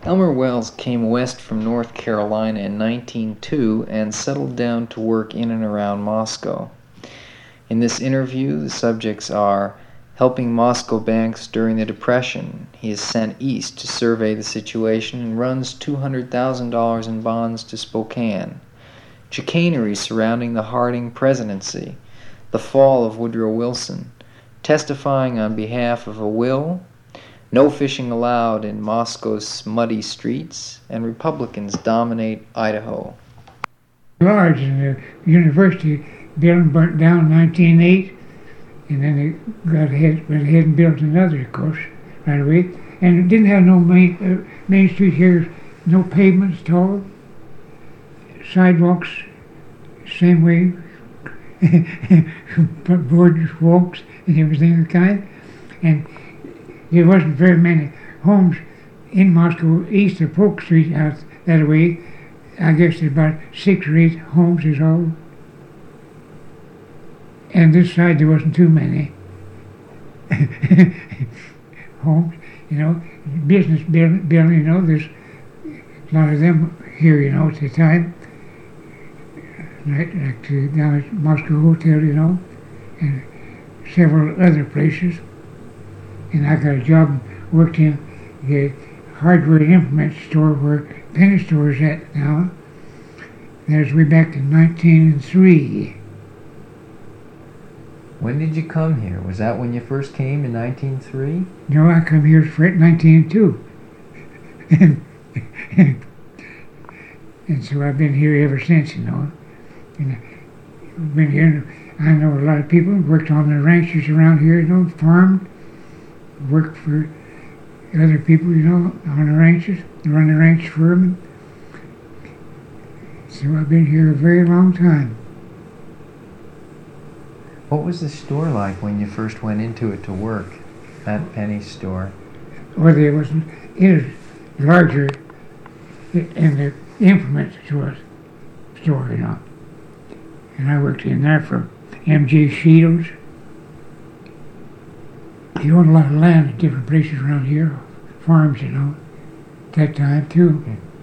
Elmer Wells came west from North Carolina in 1902 and settled down to work in and around Moscow. In this interview, the subjects are helping Moscow banks during the Depression. He is sent east to survey the situation and runs $200,000 in bonds to Spokane. Chicanery surrounding the Harding presidency. The fall of Woodrow Wilson. Testifying on behalf of a will. No fishing allowed in Moscow's muddy streets, and Republicans dominate Idaho. Large, and the university building burnt down in 1908, and then they went ahead and built another, of course, right away. And it didn't have no main street here, no pavements at all, sidewalks, same way, board walks and everything of the kind. And there wasn't very many homes in Moscow east of Polk Street out that way. I guess there's about 6 or 8 homes is all. And this side there wasn't too many homes, business building, there's a lot of them here, at the time. Like down at Moscow Hotel, and several other places. And I got a job, worked in the hardware and implement store where Penny Store is at now. That was way back in 1903. When did you come here? Was that when you first came in 1903? No, I come here for 1902. And so I've been here ever since, And I've been here, I know a lot of people, worked on the ranches around here, farmed, worked for other people, on the ranches, run the ranch for them. So I've been here a very long time. What was the store like when you first went into it to work, that Penny Store? Well, it was larger in the implement store, And I worked in there for M.J. Shields. He owned a lot of land in different places around here, farms, at that time too.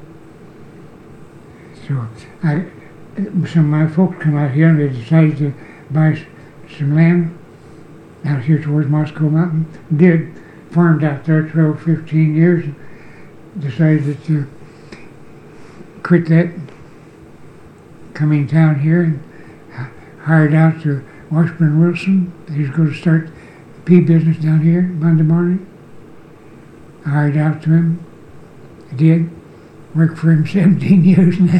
So some of my folks come out here and they decided to buy some land out here towards Moscow Mountain. Farmed out there 12, 15 years and decided to quit that, come in town here and hired out to Washburn Wilson. He was going to start the pea business down here Monday morning. I hired out to him. I did. Worked for him 17 years and a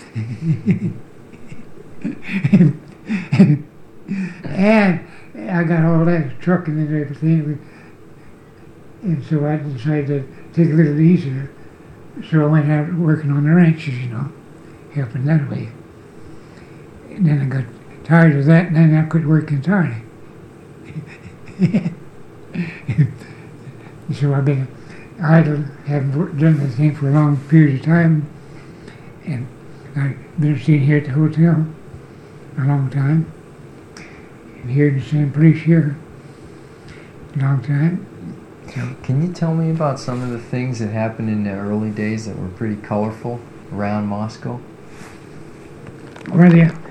half. And I got all that trucking and everything. And so I decided to take a little easier. So I went out working on the ranches, helping that way. And then I got tired of that, and then I quit working entirely. So I've been idle, haven't done anything for a long period of time, and I've been staying here at the hotel a long time, and here in the same place here a long time. So, can you tell me about some of the things that happened in the early days that were pretty colorful around Moscow? Well,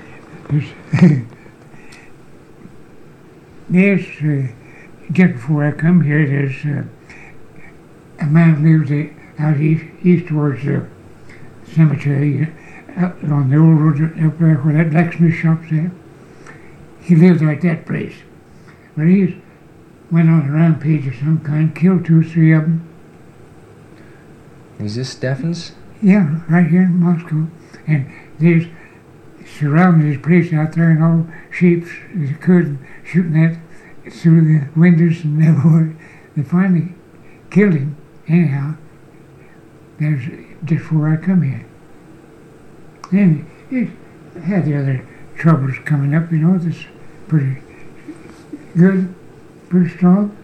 there's just before I come here, there's a man lives out east towards the cemetery, out on the old road up there where that blacksmith shop's at. He lived at that place. But he went on a rampage of some kind, killed 2 or 3 of them. Was this Steffens? Yeah, right here in Moscow. And there's surrounding his place out there and all sheep as he could, shooting at through the windows and everywhere. They finally killed him. Anyhow, that was just before I come here. Then it had the other troubles coming up, that's pretty good, pretty strong.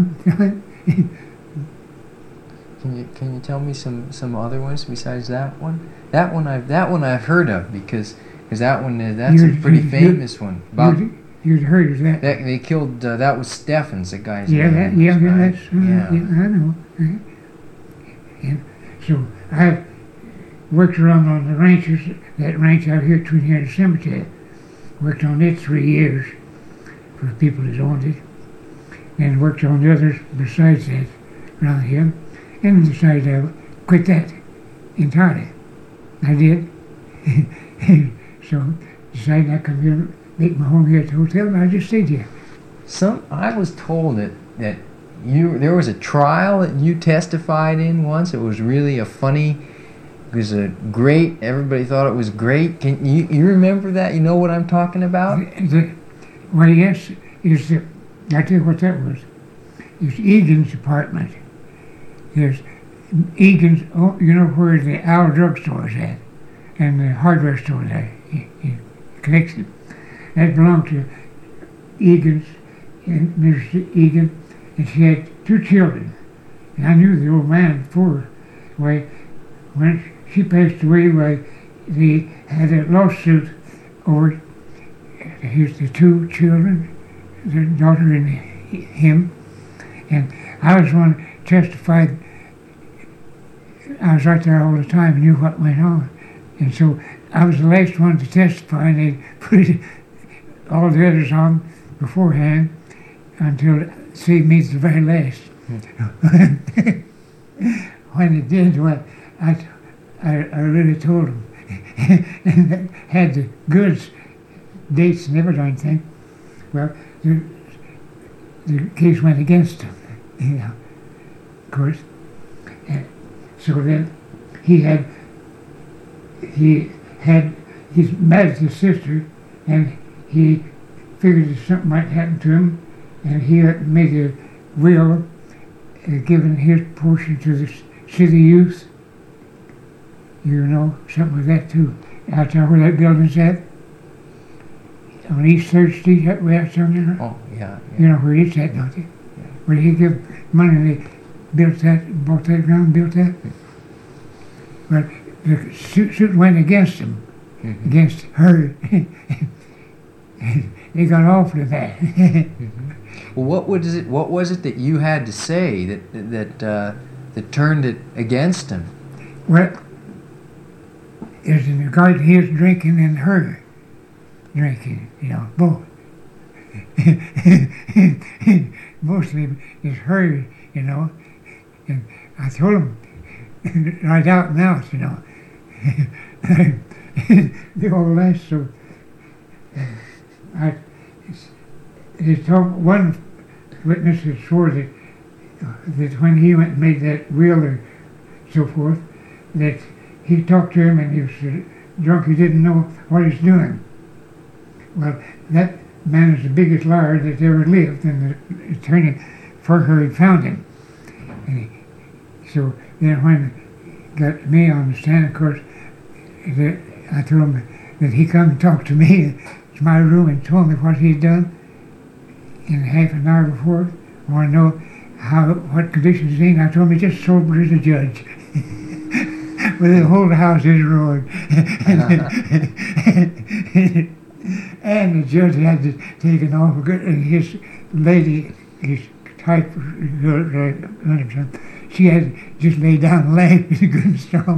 Can you tell me some other ones besides that one? That one I've heard of because that one that's a pretty famous one. You'd heard of that? They killed that was Steffens, the guy's name. Right? I know. And So I've worked around on the ranches, that ranch out here between here and the cemetery. Worked on it 3 years for the people that owned it. And worked on the others besides that around here. And decided to quit that entirely. I did. So decided I come here, make my home here at the hotel, and I just stayed here. I was told that there was a trial that you testified in once. It was really it was a great. Everybody thought it was great. Can you remember that? You know what I'm talking about? Well, yes. I tell you what that was. It's Egan's apartment. There's Egan's. Oh, you know where the Owl drugstore is at, and the hardware store there. He collects it. That belonged to Egan's, and Mrs. Egan, and she had 2 children. And I knew the old man before. When she passed away, they had a lawsuit over the 2 children, their daughter and him. And I was one that testified. I was right there all the time and knew what went on. And so I was the last one to testify, and they put all the others on beforehand until it saved me to the very last. When it did, well, I really told them. And had the goods, dates and everything. Well, the case went against him, of course. And so then he's mad at his sister, and he figured that something might happen to him, and he made a will giving his portion to the city youth. You know, something like that too. Out there where that building's at, on East 3rd Street, that way out somewhere. Oh, yeah. You know where it's at, don't you? Yeah. Where he give money and they built that, bought that ground, built that. But the suit went against him, against her. They got off with that. Well, what was it that you had to say that turned it against him? Well, it was in regard to his drinking and her drinking, both. Mostly it's her, and I told him right out and out, the old lass, so he told one witness that swore that when he went and made that will or so forth, that he talked to him and he was drunk, he didn't know what he was doing. Well, that man is the biggest liar that ever lived, and the attorney for her had found him. So then when he got me on the stand, of course, I told him that he come and talk to me to my room and told me what he'd done in half an hour before. I want to know what conditions he's in. I told him he's just sober as a judge. But the whole house is ruined. And the judge had to take an awful good, and his lady, his type, she had to just lay down and laugh good and strong,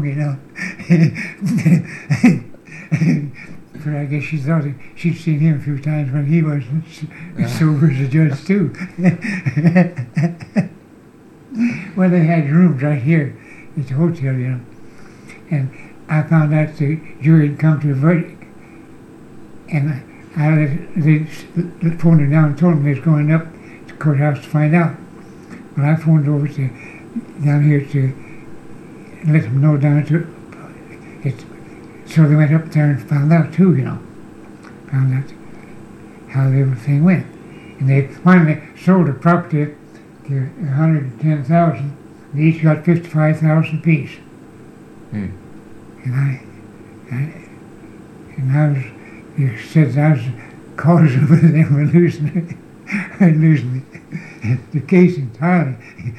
But I guess she thought she'd seen him a few times when he wasn't sober as a judge too. Well, they had rooms right here at the hotel, and I found out the jury had come to a verdict, and they phoned him down and told him they was going up to the courthouse to find out. Well, I phoned over down here to let them know down to it. So they went up there and found out too, found out how everything went. And they finally sold the property to $110,000. They each got $55,000 apiece. And I was, you said I was the cause of them losing the case entirely.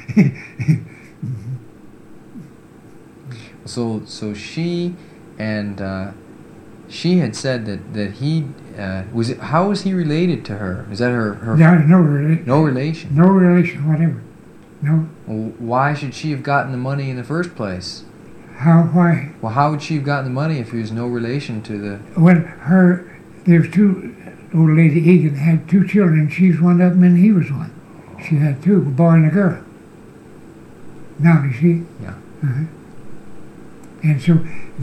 So she and she had said that he how was he related to her? Is that her? No relation. No relation. No relation, whatever. No. Well, why should she have gotten the money in the first place? Why? Well, how would she have gotten the money if he was no relation to the... Well, there's two, old lady Egan had two children. She's one of them and he was one. She had two, a boy and a girl. Now, you see? Yeah. Uh-huh. And so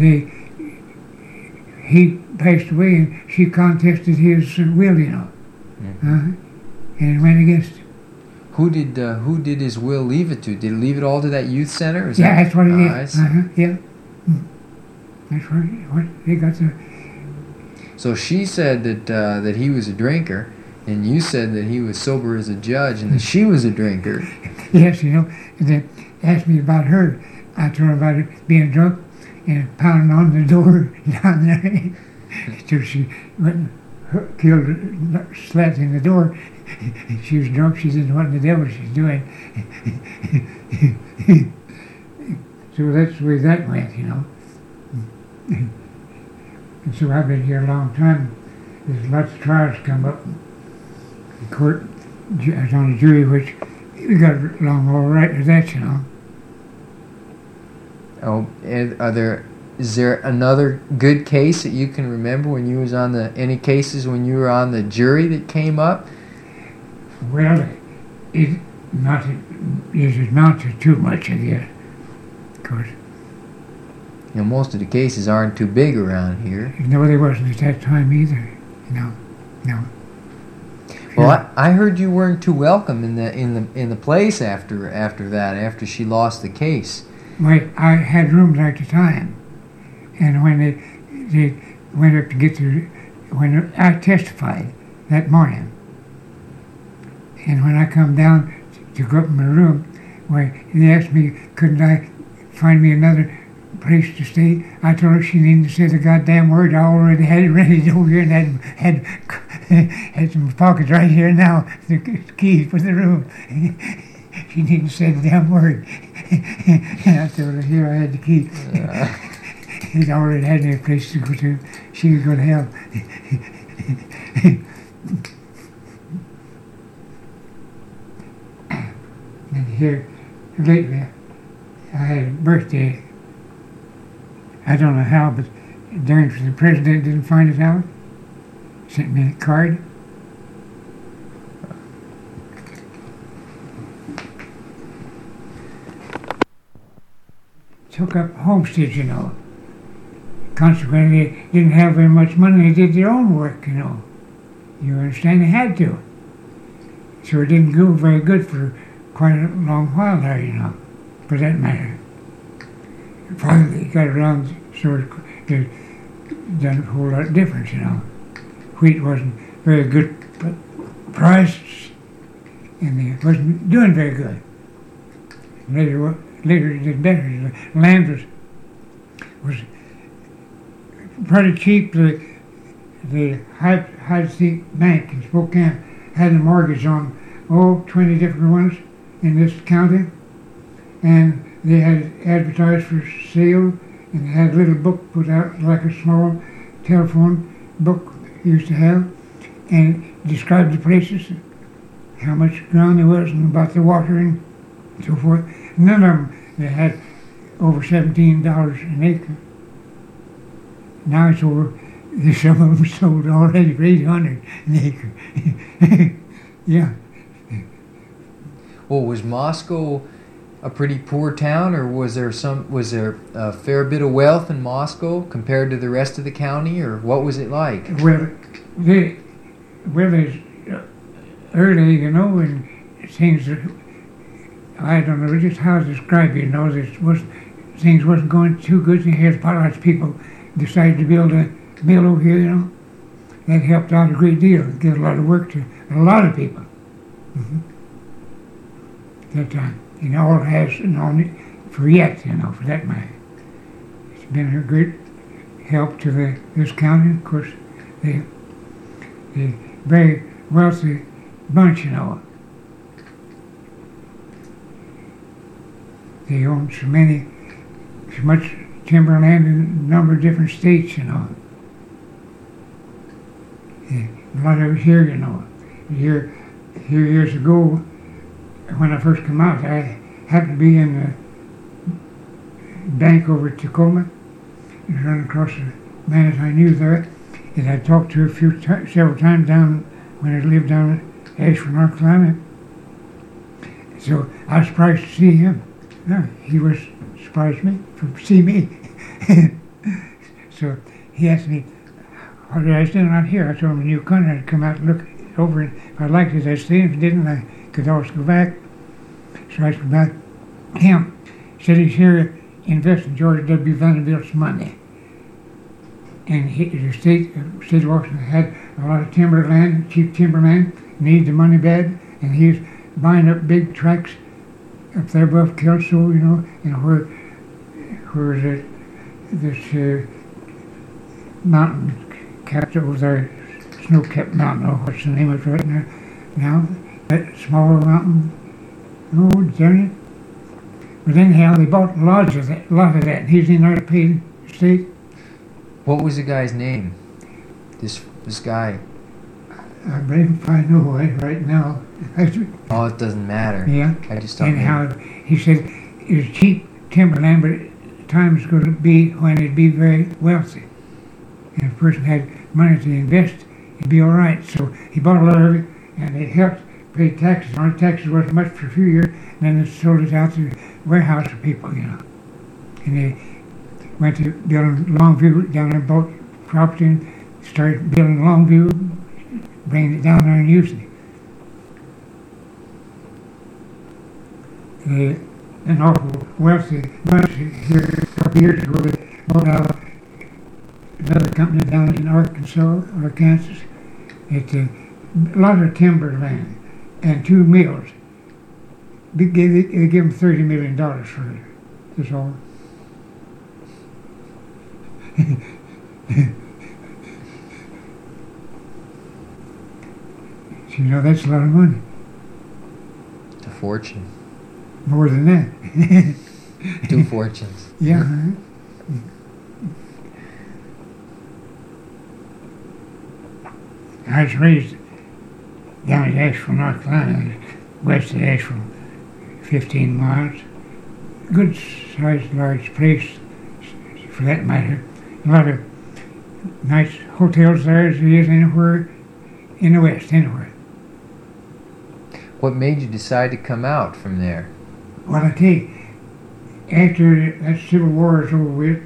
he passed away and she contested his will, you know. Mm-hmm. And went against him. Who did his will leave it to? Did he leave it all to that youth center? That's what it is. I see. Yeah. That's what they got to. So she said that he was a drinker, and you said that he was sober as a judge, and that she was a drinker. Yes, you know. They asked me about her. I told her about her being drunk and pounding on the door down there. So she went and killed, slapped in the door. She was drunk. She didn't know what the devil she's doing. So that's the way that went, you know. And so I've been here a long time. There's lots of trials come up. The court, I was on a jury, which we got along all right with that, you know. Oh, and is there another good case that you can remember when you was on any cases when you were on the jury that came up? Well, it is not too much of it, of course. You know, most of the cases aren't too big around here. No, they wasn't at that time either. No. Well, I heard you weren't too welcome in the place after she lost the case. Well, I had rooms at the time, and when they went up to get when I testified that morning, and when I come down to go up in my room, they asked me, couldn't I find me another place to stay? I told her she needed to say the goddamn word. I already had it ready over here and had some pockets right here now, the keys for the room. She needed to say the damn word. And I told her, here I had the key. He'd already had no place to go to. She could go to hell. And here, lately, I had a birthday. I don't know how, but the president didn't find it out. Sent me a card. Took up homesteads, you know. Consequently, they didn't have very much money. They did their own work, you know. You understand? They had to. So it didn't go very good for quite a long while there, you know, for that matter. Finally got around, so it done a whole lot of difference, you know. Wheat wasn't very good priced, and it wasn't doing very good. Later it did better. The land was pretty cheap. The Hyde Street Bank in Spokane had a mortgage on 20 different ones in this county, and they had advertised for sale, and they had a little book put out like a small telephone book used to have, and described the places, how much ground there was, and about the water and so forth. None of them they had over $17 an acre. Now it's over. Some of them sold already for $800 an acre. Yeah. Well, was Moscow a pretty poor town, or was there a fair bit of wealth in Moscow compared to the rest of the county, or what was it like? Well, there's early, you know, and things. I don't know just how to describe it. You know, things wasn't going too good. And here's lots of people decided to build a mill over here. You know, that helped out a great deal. Gave a lot of work to a lot of people. Mm-hmm. That time, you know, all it has on it for yet, you know, for that matter. It's been a great help to this county. Of course, the very wealthy bunch, you know. They own so much timberland in a number of different states, you know. A lot of it here, you know. Here years ago, when I first came out, I happened to be in bank over at Tacoma. He was running across a man that I knew there, that I talked to several times down when I lived down at Asheville, North Carolina. So I was surprised to see him. No, he was surprised me to see me. So he asked me, what did I stand out here? I told him a new country. I'd come out and look over it. If I liked it, I'd stay. If I didn't, I could always go back. So I asked about him. He said he's here investing George W. Vanderbilt's money. And the state of Washington had a lot of timberland, cheap timberland, needed the money bad, and he's buying up big tracts up there above Kelso, and where this mountain capped over there, snow-capped mountain, what's the name of it right now, that smaller mountain, darn it. But anyhow, they bought a lot of that, and he's in there to pay the state. What was the guy's name? This guy. I believe if I know it right now. Oh, it doesn't matter. Yeah. I just don't Anyhow, he said it was cheap timberland, but time's going to be when it'd be very wealthy. And if a person had money to invest, it'd be all right. So he bought a lot of it, and it helped pay taxes on it. Taxes wasn't much for a few years, and then they sold it out to warehouse for people, And they went to building Longview down there, bought property, and started building Longview, bringing it down there and using it. An awful wealthy bunch here a couple years ago. They bought out another company down in Arkansas. It's a lot of timberland and 2 mills. They gave them $30 million for it. That's all. That's a lot of money. It's a fortune. More than that. 2 fortunes. Yeah. I was raised down in Asheville, North Carolina, west of Asheville, 15 miles. Good sized, large place, for that matter. A lot of nice hotels there as there is anywhere in the West, anywhere. What made you decide to come out from there? Well, I tell you, after that Civil War is over with,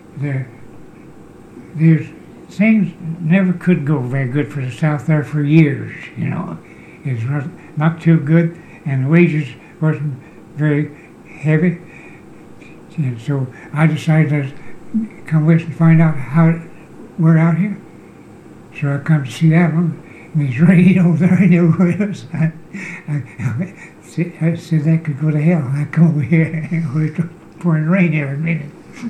there's things never could go very good for the South there for years, It was not too good, and the wages wasn't very heavy. And so I decided to come west and find out how we're out here. So I come to Seattle, and it's raining over there everywhere else. I said that could go to hell. I come over here and it's pouring rain every minute.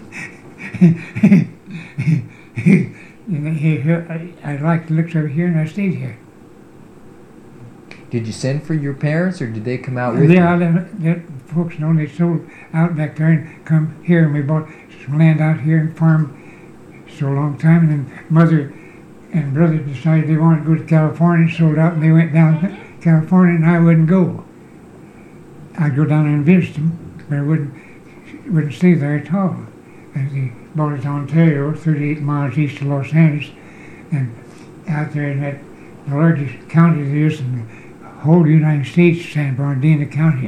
I liked the looks over here, and I stayed here. Did you send for your parents, or did they come out with you? Yeah, the folks they sold out back there and come here, and we bought some land out here and farmed so a long time. And then mother and brother decided they wanted to go to California, sold out, and they went down to California, and I wouldn't go. I'd go down there and visit them, but I wouldn't stay there at all. And they bought it to Ontario, 38 miles east of Los Angeles, and out there in the largest county there is in the whole United States, San Bernardino County,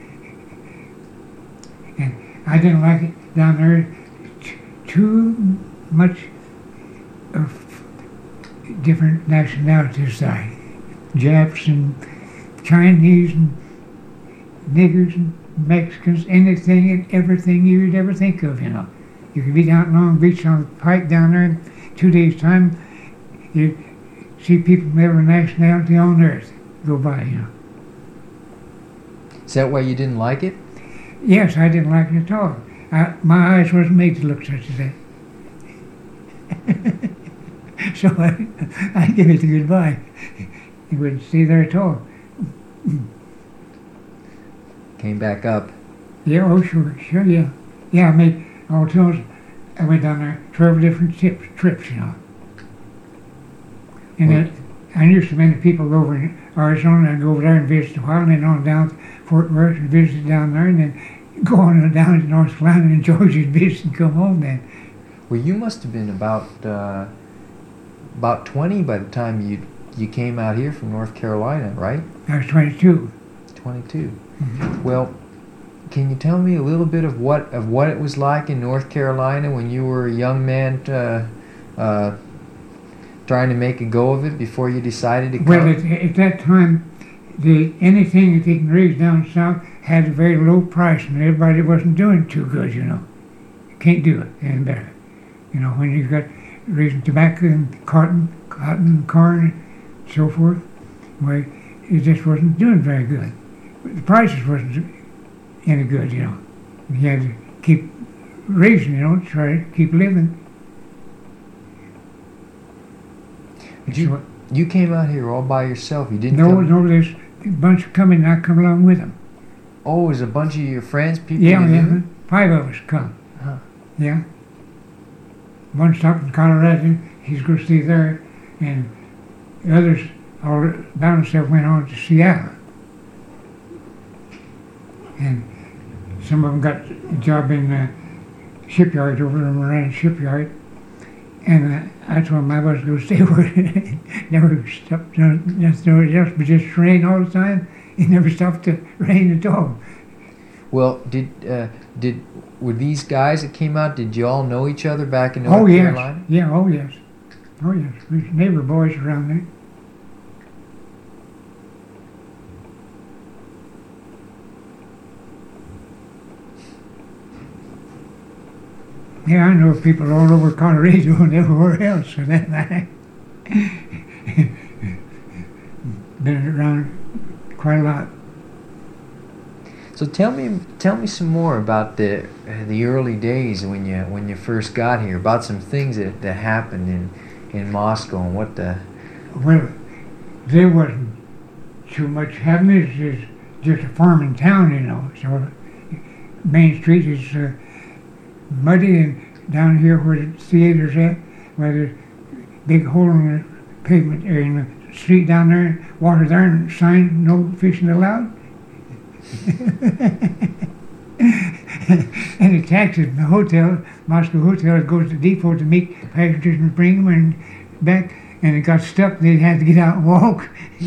And I didn't like it down there. Too much of different nationalities, Japs and Chinese and niggers and Mexicans, anything and everything you'd ever think of, You could be down at Long Beach on the pike down there in 2 days' time, you'd see people from every nationality on earth go by, Is that why you didn't like it? Yes, I didn't like it at all. My eyes wasn't made to look such as that. So I give it a goodbye. He wouldn't stay there at all. Came back up. Yeah, oh sure, yeah. Yeah, I made all tours. I went down there 12 different trips, And then I knew so many people over in Arizona. I'd go over there and visit a while, and then on down to Fort Worth and visit down there, and then go on down to North Carolina and enjoy his business and come home then. Well, you must have been about 20 by the time you came out here from North Carolina, right? I was 22. 22. Mm-hmm. Well, can you tell me a little bit of what it was like in North Carolina when you were a young man trying to make a go of it before you decided to come? Well, at that time, anything that they can raise down south had a very low price, and everybody wasn't doing too good, you know. You can't do it any better. You know, when you've got raising tobacco and cotton, corn, and so forth, well, it just wasn't doing very good. But the prices wasn't any good, you know. You had to keep raising, you know, to try to keep living. You came out here all by yourself. You didn't. No, there's a bunch coming, and I come along with them. Oh, is a bunch of your friends, people? Yeah, 5 of us come. Huh. Yeah. One stopped in Colorado, he's going to stay there, and the others, all by themselves, went on to Seattle. And some of them got a job in the shipyard over in the Moran shipyard. And I told them I was going to stay where it never stopped, nothing else but just rain all the time. It never stopped to rain at all. Well, were these guys that came out, did you all know each other back in North Carolina? Yeah, oh yes. Oh yes. We was neighbor boys around there. Yeah, I know people all over Colorado and everywhere else for that matter. Been around quite a lot. So tell me some more about the early days when you first got here, about some things that happened in Moscow and what the. Well, there wasn't too much happening. It's just a farming town, you know. So Main Street is muddy, and down here where the theater's at, where there's a big hole in the pavement area in the street down there, water there, and sign no fishing allowed. And the taxis in the hotel, Moscow hotel, goes to the depot to meet passengers and bring them and back, and it got stuck. They had to get out and walk.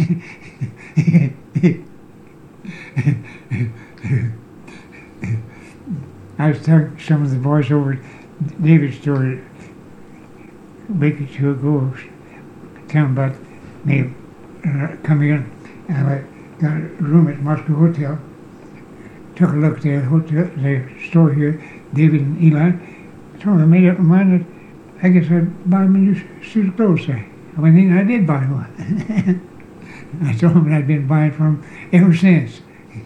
I was telling some of the boys over at David's store a week or two ago, telling about me coming in, and I got a room at Moscow Hotel. Took a look at the store here, David and Eli. I told them I made up my mind that I guess I'd buy them a new suit of clothes there. I did buy one. I told them I'd been buying from them ever since.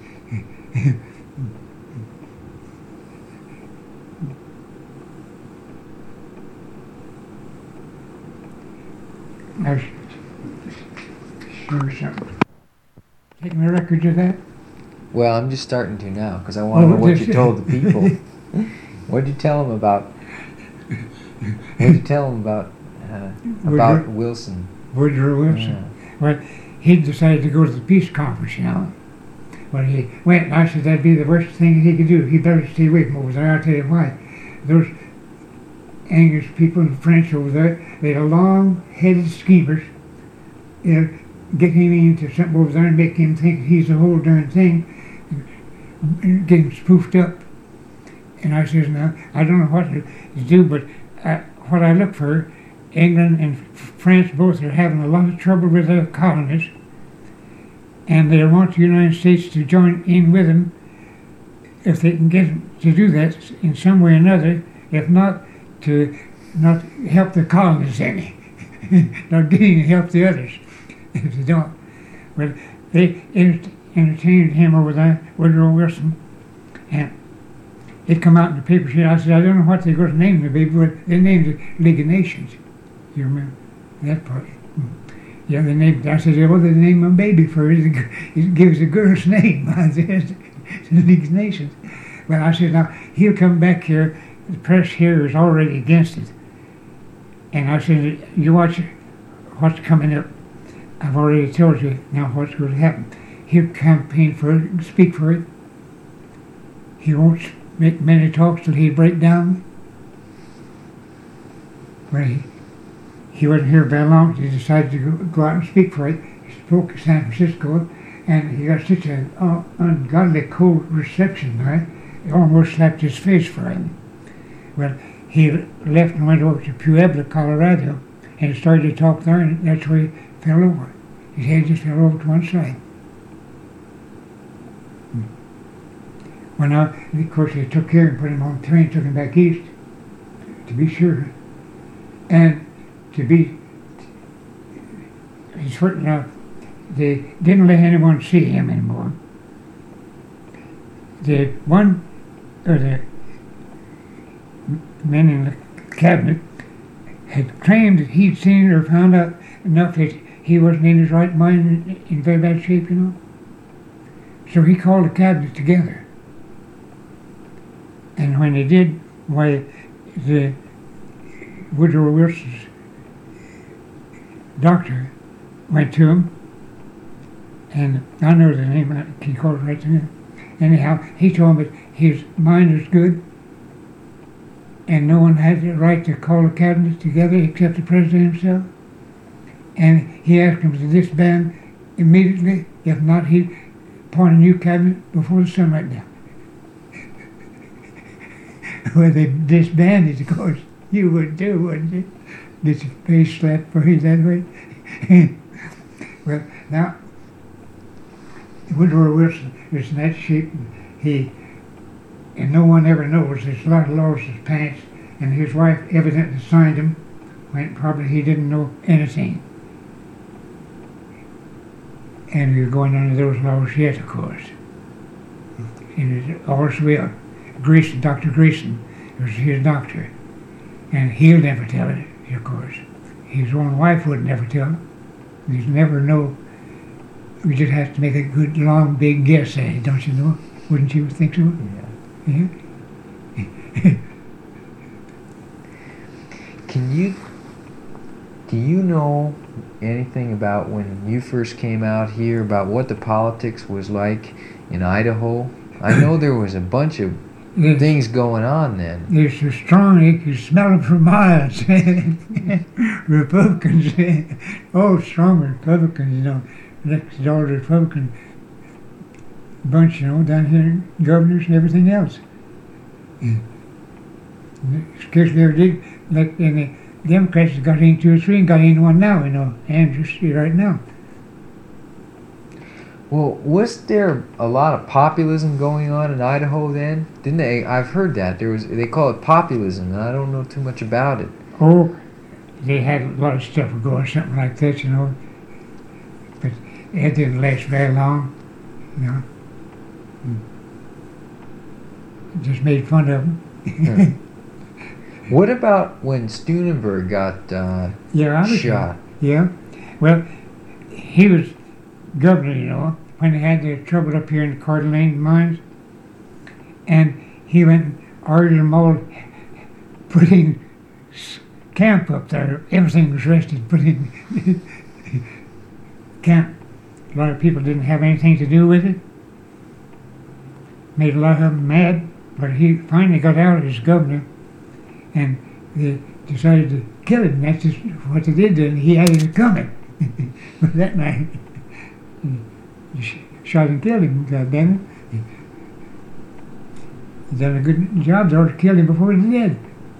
I was sure something. Taking the records of that? Well, I'm just starting to now because I want to know what you told the people. What did you tell them about? What did you tell them about Wilson? Woodrow Wilson. Yeah. Well, he decided to go to the peace conference, you know. Well, he went, and I said that'd be the worst thing he could do. He better stay away from over there. I'll tell you why. Those English people and French over there, they had long-headed schemers. Get him into something over there and make him think he's the whole darn thing, and get him spoofed up. And I says, now, I don't know what to do, but what I look for, England and France both are having a lot of trouble with their colonies, and they want the United States to join in with them if they can get to do that in some way or another, if not to not help the colonies any, not getting to help the others. If they don't. Well, they entertained him over there, Woodrow Wilson, and it come out in the papers here. I said, I don't know what they're going to name the baby, but they named it League of Nations. You remember that part? Yeah, they named it. I said, well, they named my baby for it. It gives a girl's name. I said, League of Nations. Well, I said, now, he'll come back here. The press here is already against it. And I said, you watch what's coming up. I've already told you now what's going to happen. He'll campaign for it and speak for it. he won't make many talks till he break down. Well, he wasn't here very long. He decided to go out and speak for it. He spoke at San Francisco, and he got such an ungodly cold reception, right? It almost slapped his face for him. Well, he left and went over to Puebla, Colorado, and started to talk there, and that's where he fell over. His head just fell over to one side. Well, now, of course, they took care and put him on the train, took him back east, to be sure. And to be, he's hurt enough, they didn't let anyone see him anymore. The one, or the men in the cabinet had claimed that he'd seen or found out enough that he wasn't in his right mind, in very bad shape, you know. So he called the cabinet together. And when they did, why, the Woodrow Wilson's doctor went to him, and I know the name, I can call it right to him. Anyhow, he told him that his mind was good, and no one had the right to call the cabinet together except the president himself. And he asked him to disband immediately. If not, he'd appoint a new cabinet before the sun went down. Well, they disbanded, of course. You would do, wouldn't you? Get your face slapped for you that way. Well, now, Woodrow Wilson was in that shape, and no one ever knows. There's a lot of lost his pants, and his wife evidently signed him when probably he didn't know anything. And we're going under those laws yet, of course. And also, Greason, Dr. Greason, was his doctor. And he'll never tell it, of course. His own wife would never tell him. There's never no, we just have to make a good, long, big guess at it, don't you know? Wouldn't you think so? Yeah. Yeah? Do you know anything about when you first came out here, about what the politics was like in Idaho? I know there was a bunch of things going on then. They're so strong you can smell them for miles. Republicans, strong Republicans, you know, elected all the Republican bunch, you know, down here, governors and everything else. Scarcely ever did, like in the Democrats got in 2 or 3 and got in one now, you know, Andrews right now. Well, was there a lot of populism going on in Idaho then? Didn't they? I've heard that they call it populism, and I don't know too much about it. Oh, they had a lot of stuff going, something like that, you know. But it didn't last very long, you know. Just made fun of them. What about when Steunenberg got shot? Yeah. Well, he was governor, you know, when they had the trouble up here in the Coeur d'Alene mines. And he went and ordered them all putting camp up there. Everything was rested, put in camp. A lot of people didn't have anything to do with it. Made a lot of them mad, but he finally got out as governor, and they decided to kill him. That's just what they did, and he had it coming. But that night, shot and killed him, goddammit. He done a good job. They ought to kill him before he did.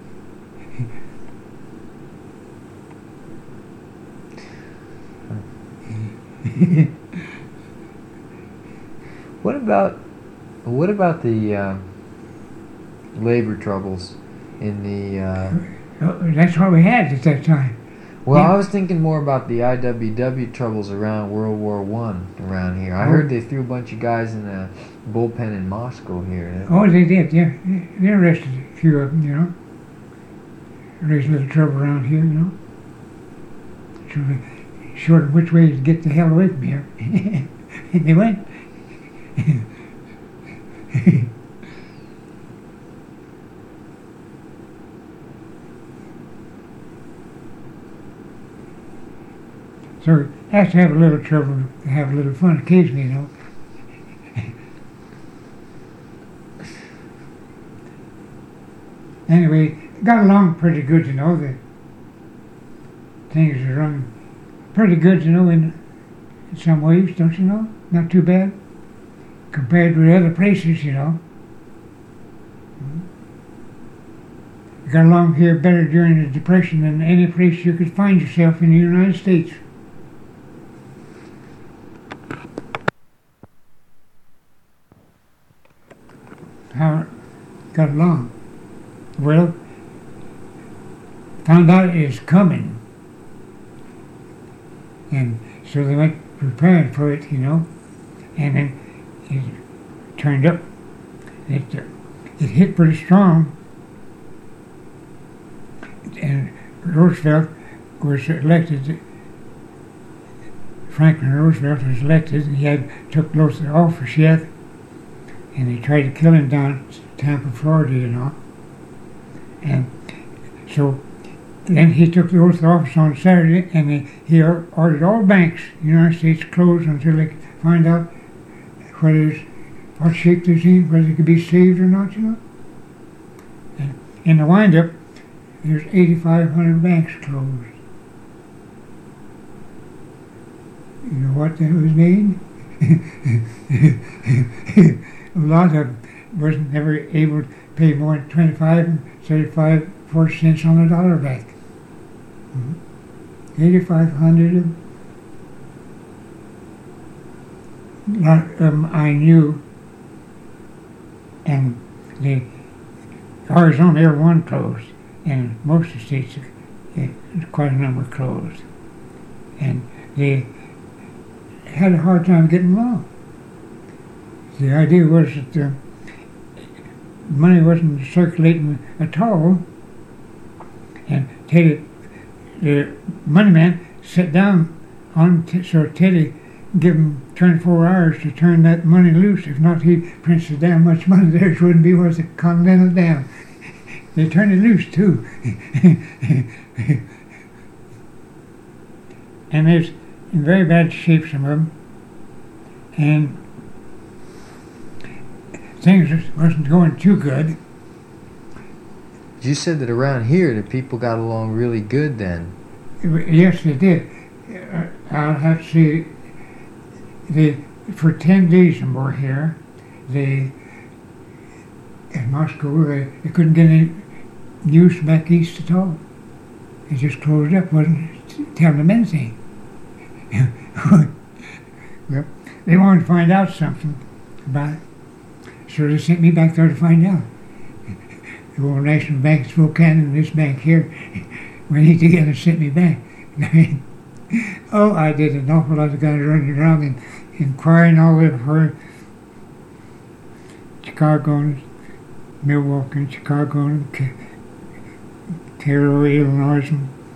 What about the labor troubles in the? That's what we had at that time. Well, yeah. I was thinking more about the IWW troubles around World War I around here. I heard they threw a bunch of guys in a bullpen in Moscow here. Oh, they did, yeah. They arrested a few of them, you know. Raised a little trouble around here, you know. Short of which way to get the hell away from here. And they went. So you have to have a little trouble to have a little fun occasionally, you know. Anyway, got along pretty good, you know. The things are run pretty good, you know, in some ways, don't you know? Not too bad compared with other places, you know. We got along here better during the Depression than any place you could find yourself in the United States. How it got along? Well, found out it was coming, and so they went preparing for it, you know, and then it turned up. It hit pretty strong, and Roosevelt was elected. Franklin Roosevelt was elected, and he had took lots of office yet, and they tried to kill him down in Tampa, Florida, you know. And so then he took the oath of office on Saturday, and he ordered all banks in the United States closed until they could find out what shape they're in, whether they could be saved or not, you know. And in the wind-up, there's 8,500 banks closed. You know what that was made? A lot of them wasn't never able to pay more than 25 and 35, 40 cents on the dollar back. 8,500 of them. A lot of them I knew, and Arizona, every one closed, and most of the states, quite a number closed. And they had a hard time getting along. The idea was that money wasn't circulating at all, and Teddy, the money man, sat down on so Teddy give him 24 hours to turn that money loose. If not, he prints so damn much money there it wouldn't be worth a continental dam. They turned it loose too. And there's in very bad shape, some of them, and things just wasn't going too good. You said that around here the people got along really good then. Yes, they did. I'll have to say, for 10 days or more here, in Moscow, they couldn't get any news back east at all. It just closed up, wasn't telling them anything. Well, they wanted to find out something about it, so they sent me back there to find out. The Old National Bank of Spokane and this bank here, we need together sent me back. Oh, I did an awful lot of guys running around and inquiring all over Chicago and Milwaukee and Chicago and Cairo, Illinois,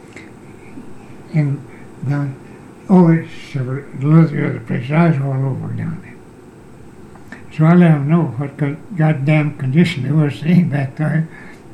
and down. Oh, it's several other places. I was all over down there. So I let them know what goddamn condition they were seeing back there.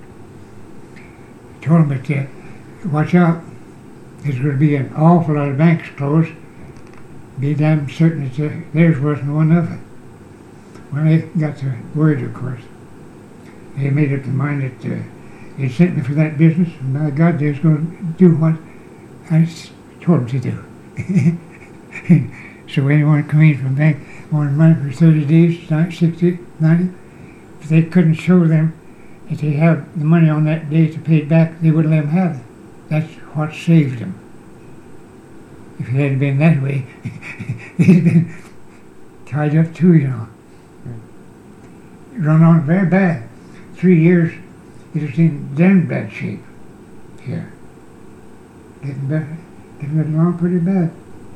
Told them that, watch out, there's going to be an awful lot of banks closed. Be damn certain that theirs wasn't one of it. Well, they got the word, of course. They made up their mind that they sent me for that business, and by God, they was going to do what I told them to do. So anyone coming in from the bank wanted money for 30 days, 60, 90, if they couldn't show them that they have the money on that day to pay it back, they wouldn't let them have it. That's what saved them. If it hadn't been that way, they'd been tied up too, you know. Run on very bad. 3 years, it was in damn bad shape here. Getting better. Getting along pretty bad.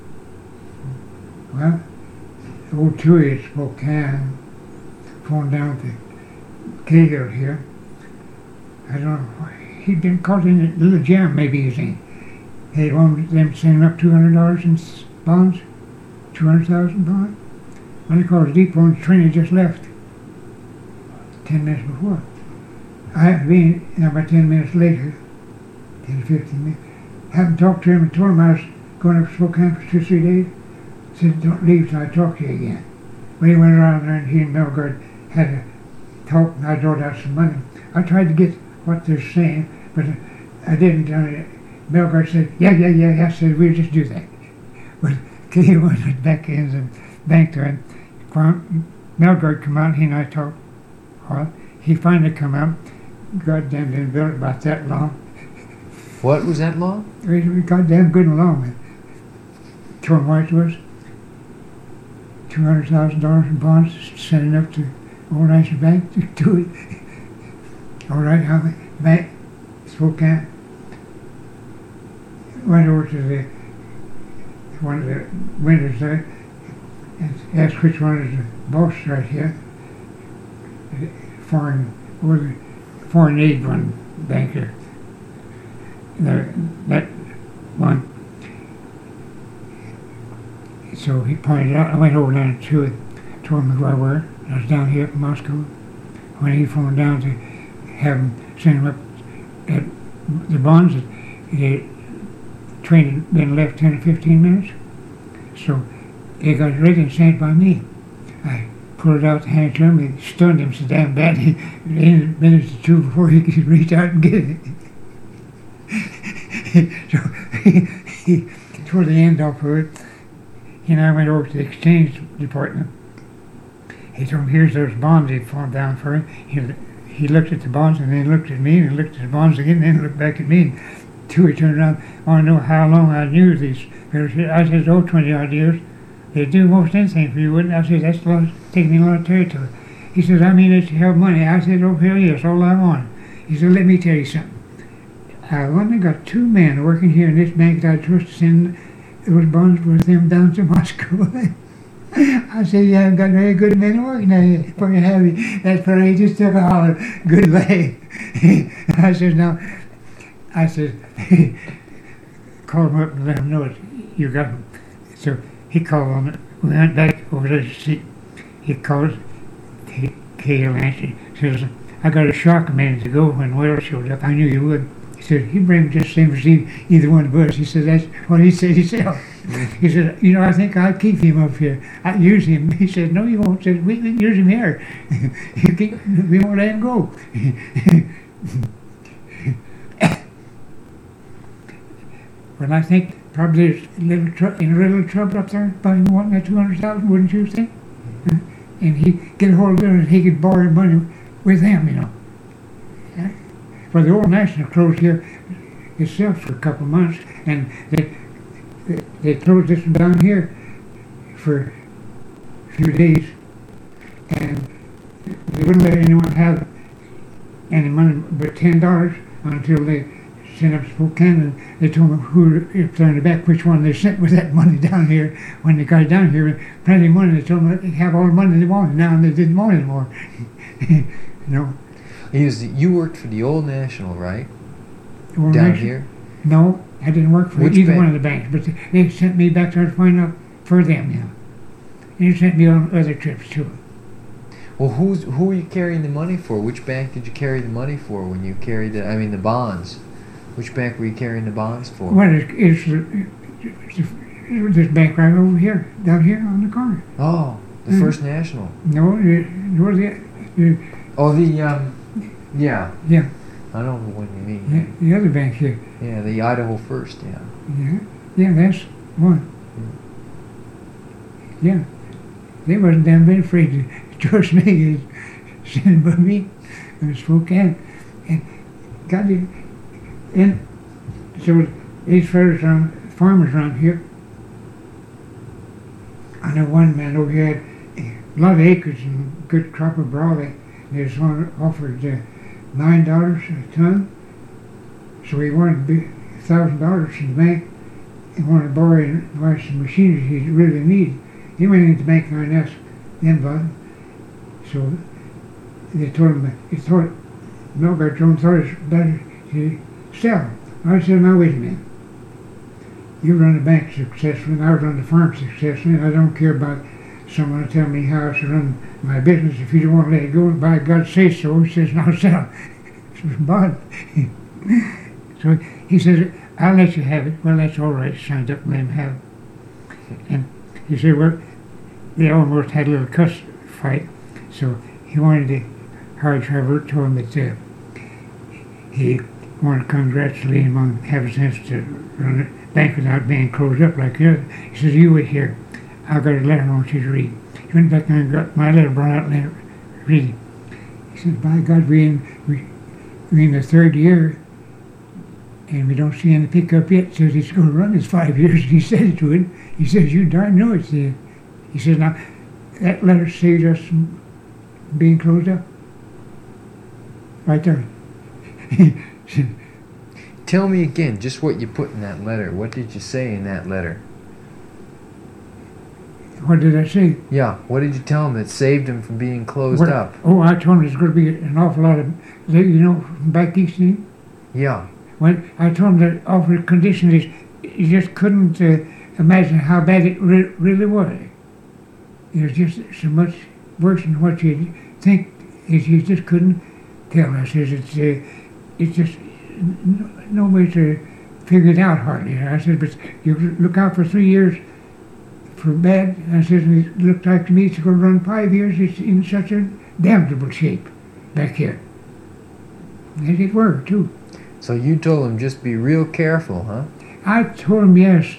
Well, old Tui at Spokane phoned down to Cahill here. I don't know, he'd been caught in a little jam, maybe, you think. They wanted them to send him up $200 in bonds, 200,000 bonds. Well, they called a deep one, the train had just left 10 minutes before. I happened to be in about 10 minutes later, 10 to 15 minutes. Happened to talk to him and told him I was going up to Spokane for 2 or 3 days. Said, don't leave till I talk to you again. When he went around there and he and Melgard had a talk and I drawed out some money. I tried to get what they're saying, but I didn't. Melgard said, yeah. I said, we'll just do that. But he went back in the bank there, and Melgard come out, he and I talked. Well, he finally come out, goddamn didn't build it about that long. What was that long? We goddamn good and long, man. Told him what it was. $200,000 in bonds, sending up to Old National Bank to do it. All right, how the bank, Spokane. Went over to one of the windows there and asked which one is the boss right here. Foreign aid one banker. That one. So he pointed out, I went over down to it, told him who I were. I was down here from Moscow. When he phoned down to have him send him up at the bonds, the train had been left 10 or 15 minutes. So he got ready and sent by me. I pulled it out the hand to him, it stunned him so damn bad, he ended minutes or two before he could reach out and get it. So he tore the end off of it. He and I went over to the exchange department. He told him, here's those bonds he'd fallen down for him. He looked at the bonds and then looked at me and looked at the bonds again and then looked back at me. And he turned around, I want to know how long I knew these. I said, 20 odd years. They'd do most anything for you, wouldn't they? I said, that's taking me a lot of territory. He said, I mean, that you have money. I said, oh, hell yes, all I want. He said, let me tell you something. I've only got 2 men working here in this bank that I trust to send those bonds with them down to Moscow. I said, you haven't got very good men working there for you, have you? That's where he just took a holler, good way. I said, call him up and let him know it. You got him. So he called on it. We went back over there to see. He called. Cale answered. Says, I got a shock a minute ago when Will showed up. I knew you would. He said, he'd bring him just the same as either one of us. He said, that's what he said himself. He said, I think I'll keep him up here. I use him. He said, no, you won't. He said, we can use him here. We won't let him go. But I think probably there's a little trouble up there by him wanting that 200,000, wouldn't you think? And he'd get a hold of it and he could borrow money with them, For the Old National closed here itself for a couple of months, and they closed this one down here for a few days, and they wouldn't let anyone have any money but $10 until they sent up Spokane, and they told them who, if they're in the back, which one they sent with that money down here. When they got down here with plenty of money, they told them they have all the money they wanted now, and they didn't want it anymore. You worked for the Old National, right? Old down National? Here? No, I didn't work for Which either bank? one of the banks, but they sent me back there to find out for them, And they sent me on other trips too. Well, who were you carrying the money for? Which bank did you carry the money for when you carried the bonds? Which bank were you carrying the bonds for? Well, it's this bank right over here, down here on the corner. Oh, the First National. No, Yeah. Yeah. I don't know what you mean. The other bank here. Yeah, the Idaho First, yeah. Yeah, that's one. Yeah. They wasn't damn bit afraid to trust me. Sending by me in Spokane. And got it. And so these farmers around here, I know one man over here had a lot of acres and good crop of barley. There's one offered $9 a ton. So he wanted $1,000 from the bank and wanted to borrow some machinery he really needed. He went into the bank and asked them about it. So they told him Melgard told him thought it was better to sell. I said, now wait a minute. You run the bank successfully and I run the farm successfully, and I don't care about someone telling me how I should run my business. If you don't want to let it go, by God say so. He says, now sell. So he says, I'll let you have it. Well, that's all right. Signed up and let him have it. And he said, well, they almost had a little cuss fight. So he wanted to hire Trevor, told him that he wanted to congratulate him on having sense to run the bank without being closed up like the other. He says, "You wait here. I've got a letter I want you to read." He went back and got my letter, brought out and read it. He said, "By God, we're in the third year, and we don't see any pickup yet." He says he's going to run his 5 years, and he said it to him. He says, "You darn know it." He says, "Now, that letter saved us from being closed up." Right there. Tell me again just what you put in that letter. What did you say in that letter? What did I say? Yeah, what did you tell him that saved him from being closed up? Oh, I told him there's going to be an awful lot of, from back east. Yeah. Well, I told him that awful condition is, you just couldn't imagine how bad it really was. It was just so much worse than what you'd think. You just couldn't tell. I says it's just no way to figure it out hardly. I said, but you look out for 3 years for bad. I said, it looked like to me it's going to run 5 years. It's in such a damnable shape back here. And it were, too. So you told him just be real careful, huh? I told him yes.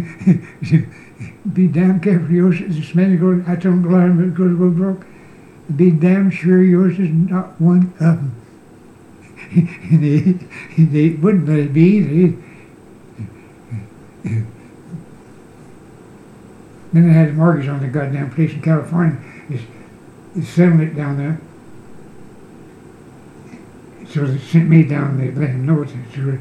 Be damn careful, yours is smelly gold. I told him a lot of them is going to go broke. Be damn sure yours is not one of them. And they wouldn't let it be either. Then they had a mortgage on the goddamn place in California. They settled it down there. So they sent me down, they let him know it. So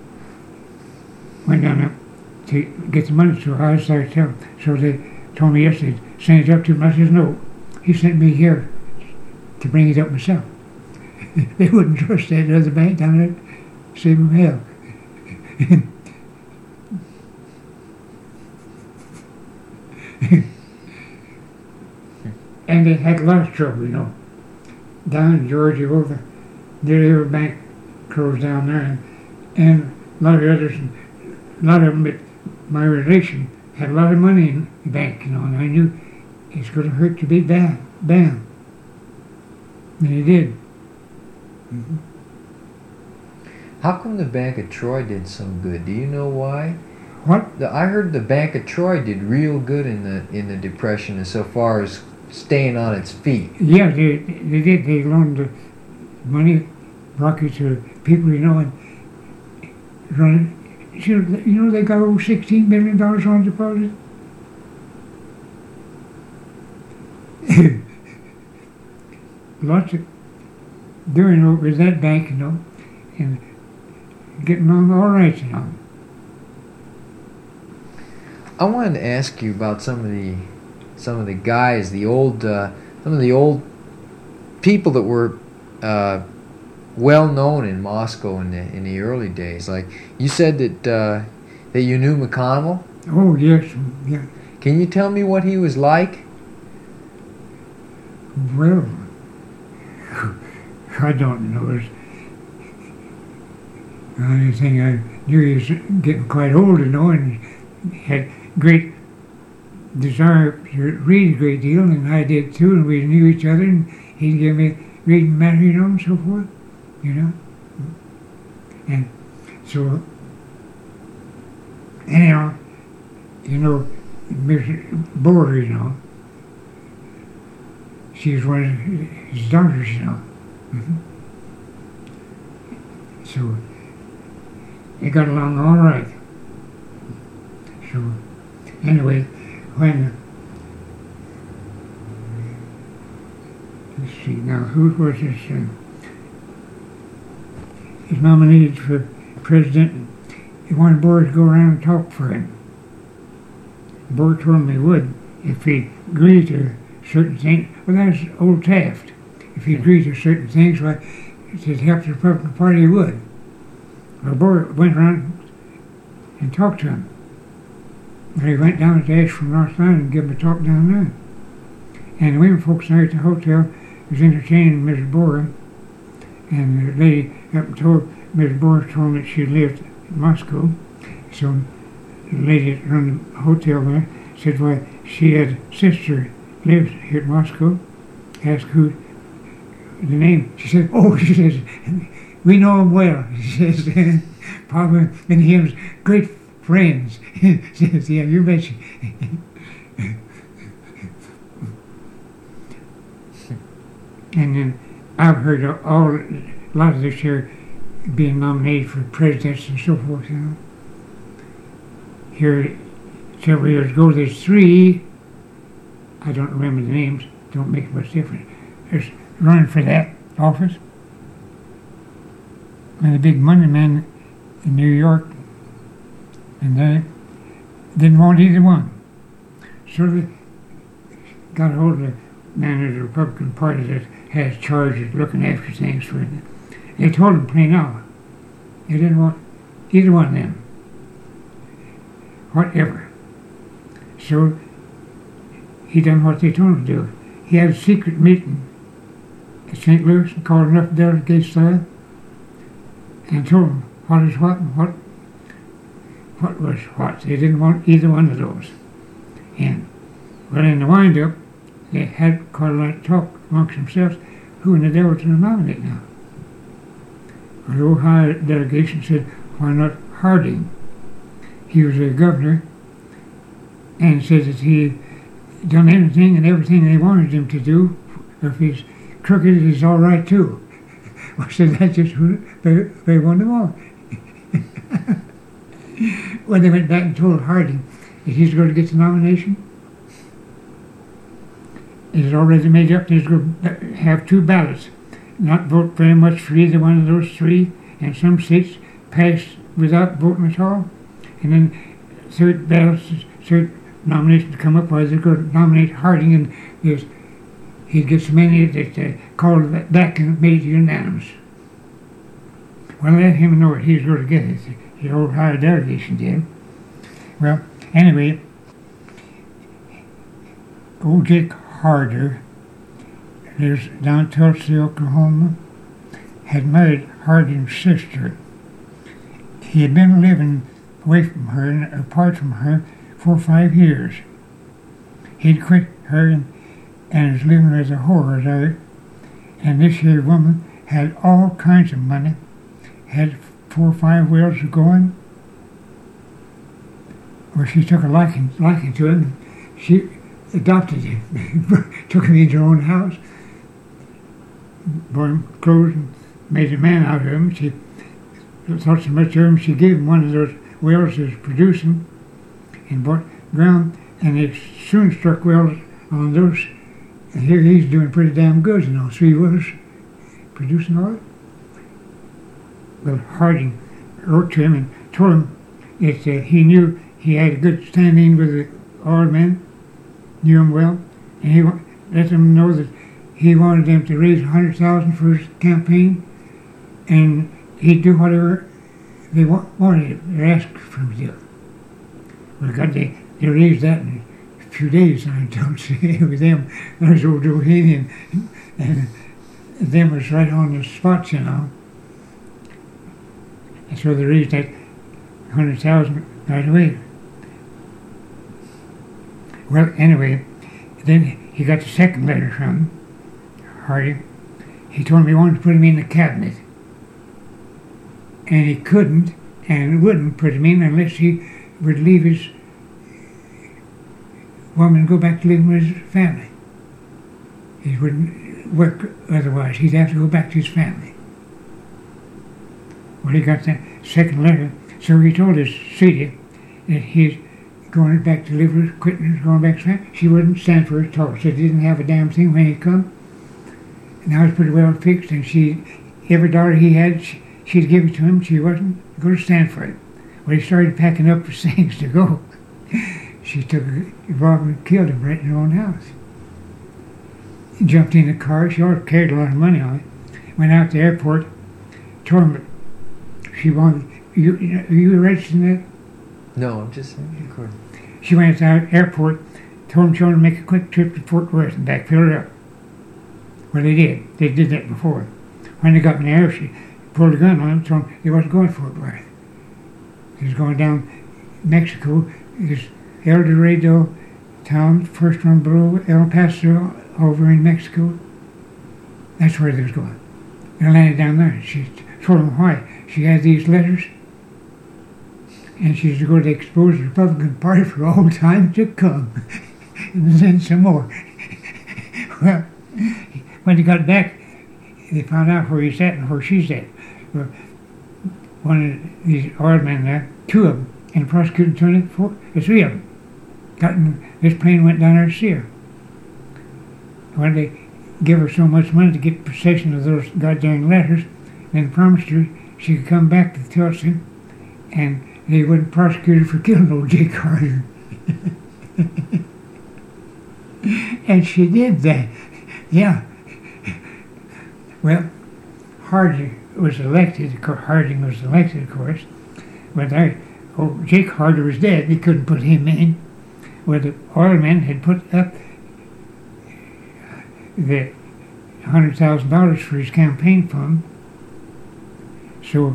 went down there to get the money, so I started to tell them. So they told me yesterday, send it up to him. I said, no. He sent me here to bring it up myself. They wouldn't trust that other bank down there to save them hell. And they had a lot of trouble, down in Georgia, over nearly every bank closed down there, and a lot of others, a lot of them, but my relation had a lot of money in the bank, and I knew it's going to hurt to be bad, and it did. Mm-hmm. How come the Bank of Troy did so good? Do you know why? What? I heard the Bank of Troy did real good in the Depression, as so far as staying on its feet. Yeah, they did. They loaned the money, rockets to people, and running. They got over $16 million on deposit. Lots of doing over that bank, and getting on all right, I wanted to ask you about some of the guys, some of the old people that were well known in Moscow in the early days. Like you said that you knew McConnell. Oh yes, yeah. Can you tell me what he was like? Well, I don't know. The only thing I knew, he was getting quite old, and had great desire to read a great deal, and I did too, and we knew each other, and he'd give me reading matter, and so forth, And so, anyhow, Miss Boer, she was one of his daughters, Mm-hmm. So, they got along all right. So, anyway, when, let's see now, who was this? He's nominated for president. He wanted Boer to go around and talk for him. Boer told him he would if he agreed to certain things. Well, that's old Taft. If he agreed to certain things, to help the Republican Party, he would. Well, Boer went around and talked to him. But he went down to Asheville, North Carolina, and gave him a talk down there. And the women folks there at the hotel was entertaining Mrs. Boer, and the lady up and told Mrs. Boer told him that she lived in Moscow. So the lady that run the hotel there said, well, she had a sister lives here in Moscow. Asked who the name. She said, we know him well. He says, Papa and him's great friends. He says, yeah, you bet you. And then I've heard a lot of this here being nominated for presidents and so forth, you know. Here, several years ago, there's 3, I don't remember the names, don't make much difference, there's running for that office. And the big money man in New York, and they didn't want either one. So they got a hold of the man of the Republican Party that has charge of looking after things for them. They told him plain out, they didn't want either one of them. Whatever. So he done what they told him to do. He had a secret meeting at St. Louis and called enough delegates there and told them what is what and what was what. They didn't want either one of those. And well, in the wind-up, they had quite a lot of talk amongst themselves, who in the devil to nominate now? Well, the Ohio delegation said, why not Harding? He was a governor and said that he done anything and everything they wanted him to do. If he's crooked, he's all right too. I said, that's just who they want them all. When they went back and told Harding that he's going to get the nomination, it is already made up. He's going to have 2 ballots, not vote very much for either one of those 3, and some seats passed without voting at all. And then third nomination to come up was they're going to nominate Harding, and he'd get so many that called it back and made it unanimous. Well, let him know what he's going to get it. The old Ohio delegation did. Well, anyway, old Jake Harder lives down in Tulsa, Oklahoma, had married Harding's sister. He had been living away from her and apart from her for 5 years. He'd quit her and was living as a whore out. And this here woman had all kinds of money, had 4 or 5 wells going. Well, she took a liking to him. She adopted him, took him into her own house, bought him clothes and made a man out of him. She thought so much of him, she gave him one of those wells that was producing and bought ground, and they soon struck wells on those. And here he's doing pretty damn good, you know, 3 wells producing oil. Well, Harding wrote to him and told him that he knew he had a good standing with the oil men, knew him well, and he let them know that he wanted them to raise $100,000 for his campaign, and he'd do whatever they wanted or asked for him to do. Well, God, they raised that in a few days, and I don't say with them. There's old Doheny, and them was right on the spot, you know. And so they raised that 100,000 right away. Well, anyway, then he got the second letter from Harding. He told him he wanted to put him in the cabinet. And he couldn't and wouldn't put him in unless he would leave his woman and go back to living with his family. He wouldn't work otherwise. He'd have to go back to his family. Well, he got that second letter, so he told his Celia that he's going back to live with, quitting, going back to his family. She wouldn't stand for it at all. She didn't have a damn thing when he come. Now it's pretty well fixed, and every daughter he had, she'd give it to him. She wasn't going to stand for it. When he started packing up his things to go, she took a revolver and killed him right in her own house. He jumped in the car. She already carried a lot of money on it. Went out to the airport, told him she wanted, you registered in that? No, I'm just recording. She went out to the airport, told him she wanted to make a quick trip to Fort Worth and back, fill it up. Well, they did. They did that before. When they got in there, she pulled a gun on him, told him he wasn't going to Fort Worth. He was going down Mexico. This El Dorado town, first one below El Paso, over in Mexico. That's where they was going. They landed down there. She told him why. She had these letters, and she's going to expose the Republican Party for all time to come. And then some more. Well, when they got back, they found out where he's at and where she's at. Well, one of these oil men there, two of them, and the prosecutor turned it for the three of them. Got in, this plane went down there to see her. Well, they give her so much money to get possession of those goddamn letters, and promised her she could come back to Tulsa, and they wouldn't prosecute her for killing old Jake Harder. And she did that. Yeah. Well, Harding was elected, of course. But Jake Harder was dead. They couldn't put him in. Well, the oilmen had put up the $100,000 for his campaign fund. So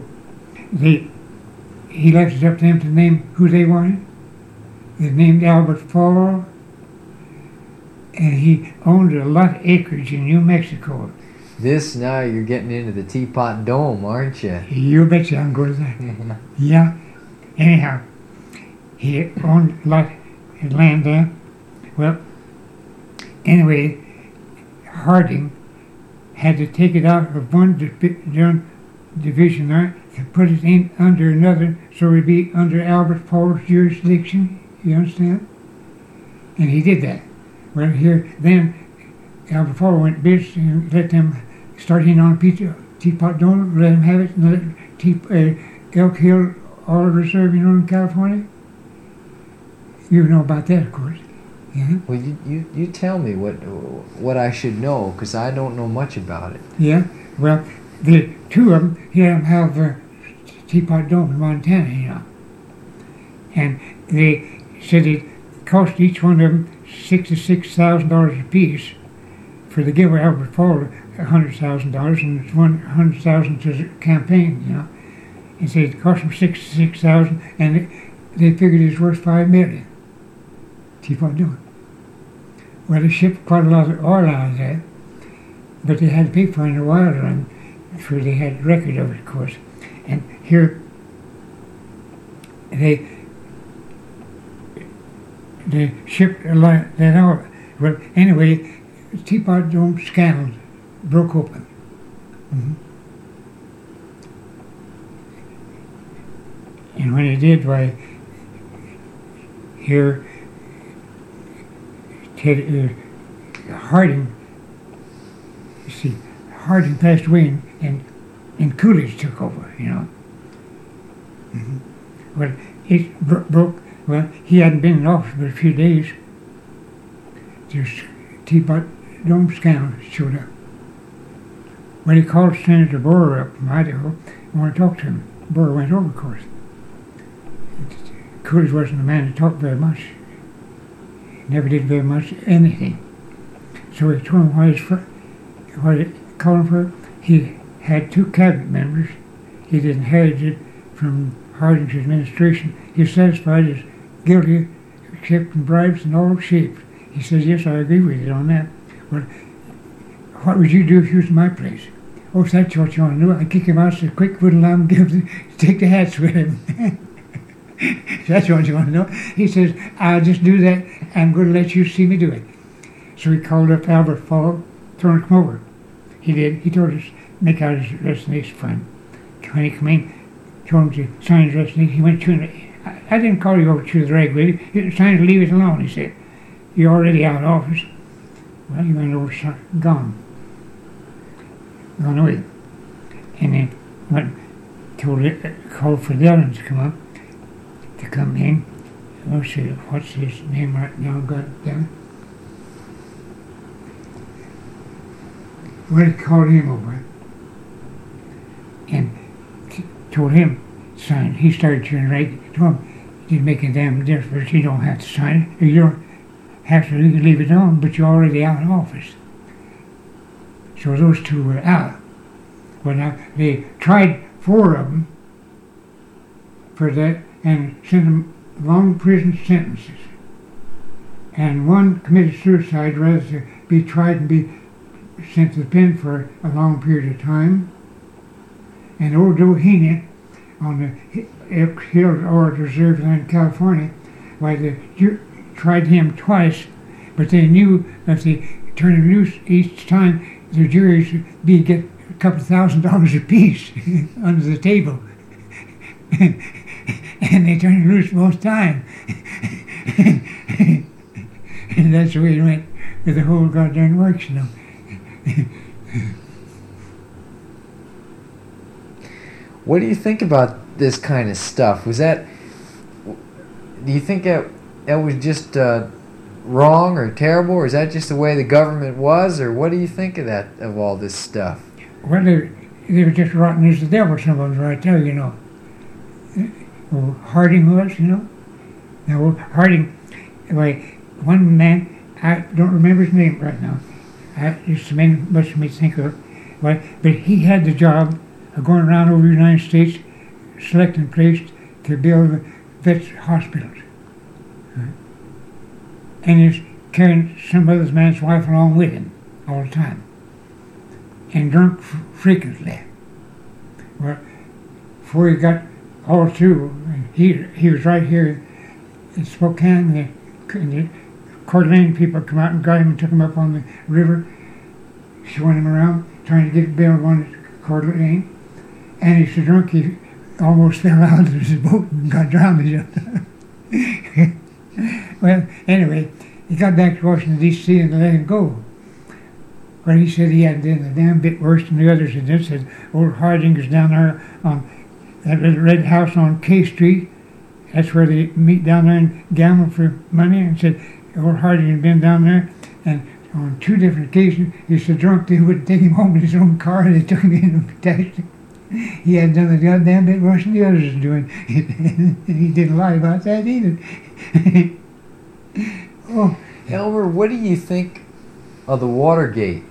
he left it up to them to name who they wanted. They named Albert Fall, and he owned a lot of acreage in New Mexico. This, now you're getting into the Teapot Dome, aren't you? You betcha I'm going to that. Yeah. Anyhow, he owned a lot of land there. Well, anyway, Harding had to take it out of one division there to put it in under another, so it would be under Albert Fall's jurisdiction. You understand? And he did that. Well, here, then, Albert Fall went business and let them start in on Teapot Dome, let them have it, and let Elk Hill Oil Reserve, in California. You know about that, of course. Yeah. Well, you tell me what I should know, because I don't know much about it. Yeah. Well, the two of them, he had them have Teapot Dome in Montana, and they said it cost each one of them $66,000 apiece for the giver Albert Fall $100,000 and $100,000 to the campaign, And so it cost them $66,000, and they figured it was worth $5 million. Teapot Dome. Well, they shipped quite a lot of oil out of that, but they had to pay for it in a while run, for they had record of it, of course. And here they shipped a lot that oil. Well, anyway, Teapot Dome scandal broke open. Mm-hmm. And when it did, why, here, Harding, you see, Harding passed away, and Coolidge took over, Mm-hmm. Well, it broke. Well, he hadn't been in office but a few days. This Teapot Dome scandal showed up. Well, he called Senator Borer up from Idaho and wanted to talk to him. Borer went over, of course. Coolidge wasn't a man to talk very much. He never did very much anything. So he told him why he called him for. He had two cabinet members he had inherited from Harding's administration. He was satisfied as guilty, accepting bribes in all shapes. He says, yes, I agree with you on that. Well, what would you do if you was in my place? Oh, if that's what you want to do, I'd kick him out so quick, wouldn't allow him to take the hats with him. That's what you want to know. He says, I'll just do that. I'm going to let you see me do it. So he called up Albert Fall, told him to come over. He did. He told us make out his resignation form. When he came in, told him to sign his resignation. He went to him. I didn't call you over to the rag with you. You signed to leave it alone, he said. You're already out of office. Well, he went over, gone away. And then called for Dillon to come in. Let's see, what's his name right now? Got it down. Well, he called him over and told him to sign. He started to write. Told him, it didn't make a damn difference. You don't have to sign it. You don't have to leave it on, but you're already out of office. So those two were out. Well, now, they tried 4 of them for that and sent them long prison sentences. And one committed suicide rather than be tried and be sent to the pen for a long period of time. And old Joe Haney on the Elk Hills Art Reserve in California, why they tried him twice, but they knew if they turned him loose each time, the juries would get a couple $1,000 apiece under the table. And they turned him loose both times. And that's the way it went with the whole goddamn works, you know. What do you think about this kind of stuff? Do you think that was just wrong or terrible, or is that just the way the government was, or what do you think of that, of all this stuff? Well, they were just rotten as the devil, some of them right there, you know. Well, Harding was, you know. Now, Harding, like, one man, I don't remember his name right now. It's the man much me think of it. But he had the job of going around over the United States, selecting places to build vets hospitals. And he's carrying some other man's wife along with him all the time. And drunk frequently. Well, before he got all through, he was right here in Spokane, and the Coeur d'Alene people come out and got him and took him up on the river, showing him around, trying to get bailed on Coeur d'Alene. And he's so drunk he almost fell out of his boat and got drowned. Well, anyway, he got back to Washington, D.C. and they let him go. But he said he had done a damn bit worse than the others had done. Said old Harding is down there on that red house on K Street. That's where they meet down there and gamble for money. And said old Harding had been down there, and on 2 different occasions he was so drunk they wouldn't take him home in his own car. They took him in a taxi. He had done a goddamn bit worse than the others was doing. And he didn't lie about that either. Oh, Elmer, what do you think of the Watergate?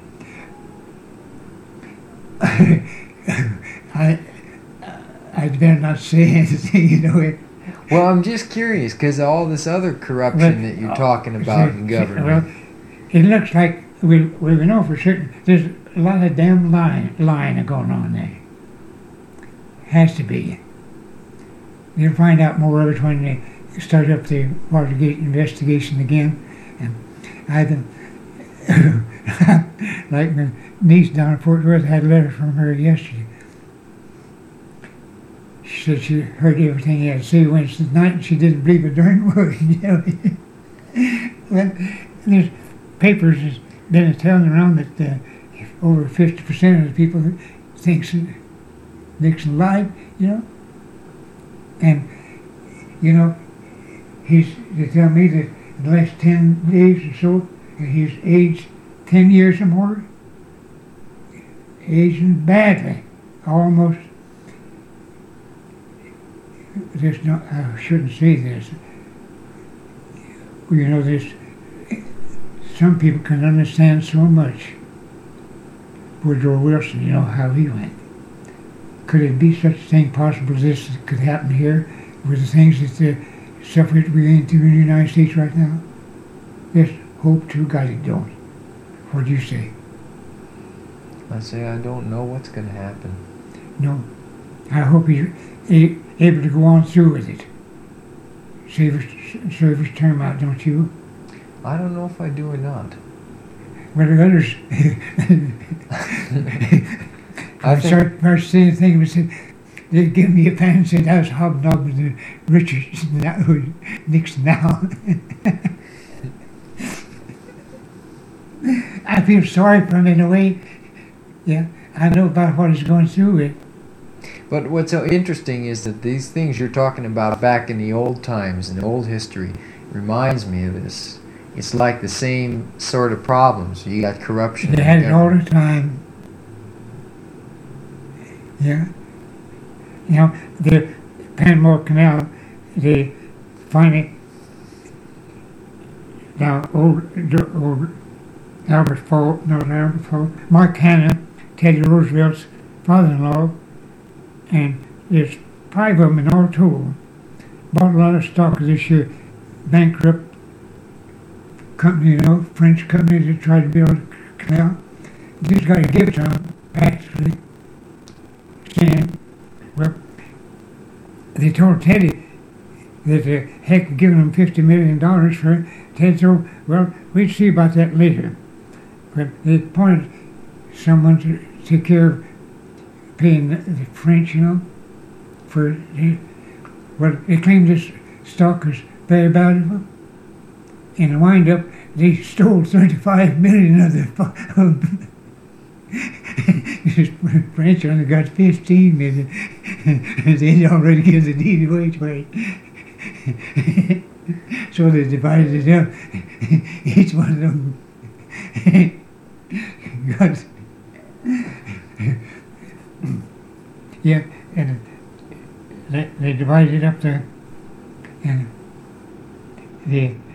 I'd better not say anything, you know it. Well, I'm just curious because of all this other corruption that you're talking about in government. Well, it looks like we know for certain there's a lot of damn lying going on there. Has to be. You'll find out more of it when they start up the Watergate investigation again. And I've been, like my niece down in Fort Worth had a letter from her yesterday. She said she heard everything he had to say Wednesday night, and she didn't believe a darn word. You know? Well, there's papers that's been telling around that over 50% of the people thinks Nixon lied, you know. And, you know, they tell me that in the last 10 days or so, he's aged 10 years or more. Aging badly, almost. There's no, I shouldn't say this. You know, some people can understand so much. Woodrow Wilson, you know how he went. Could it be such a thing possible as this could happen here with the things that the stuff we're going through in the United States right now? Yes, hope to God it don't. What do you say? I say I don't know what's going to happen. No. I hope he's able to go on through with it. Serve his term out, don't you? I don't know if I do or not. Well, the others... I started saying things, and they gave me a pen and said I was hobnobbing with Richards, Nixon now. I feel sorry for him in a way. Yeah, I know about what he's going through with. But what's so interesting is that these things you're talking about back in the old times, in old history, reminds me of this. It's like the same sort of problems. You got corruption. They had it all the time. Yeah. You know, the Panama Canal, they finally, now old Albert Fall, not Albert Fall, Mark Hanna, Teddy Roosevelt's father-in-law, and there's 5 of them in all total, bought a lot of stock of this year, bankrupt company, you know, French company that tried to build a canal. Just got to give it to them, actually. Saying Well, they told Teddy that Heck had given him $50 million for it. Ted said, well, we'd see about that later. But they appointed someone to take care of paying the French, for well, they claimed this stock was very valuable. In the wind-up, they stole 35 million of the French only got 15 million. They'd already given the deed away. So they divided it up. Each one of them got... Yeah, and they divided it up there. And